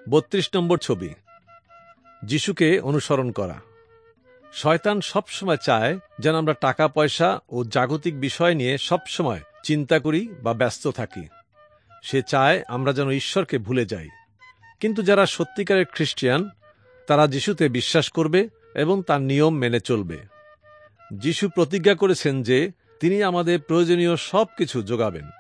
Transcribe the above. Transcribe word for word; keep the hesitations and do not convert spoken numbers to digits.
বত্রিশ নম্বর ছবি, যিশুকে অনুসরণ করা। শয়তান সবসময় চায় যেন আমরা টাকা পয়সা ও জাগতিক বিষয় নিয়ে সবসময় চিন্তা করি বা ব্যস্ত থাকি। সে চায় আমরা যেন ঈশ্বরকে ভুলে যাই। কিন্তু যারা সত্যিকারের খ্রিস্টিয়ান, তারা যিশুতে বিশ্বাস করবে এবং তার নিয়ম মেনে চলবে। যিশু প্রতিজ্ঞা করেছেন যে তিনি আমাদের প্রয়োজনীয় সব কিছু যোগাবেন।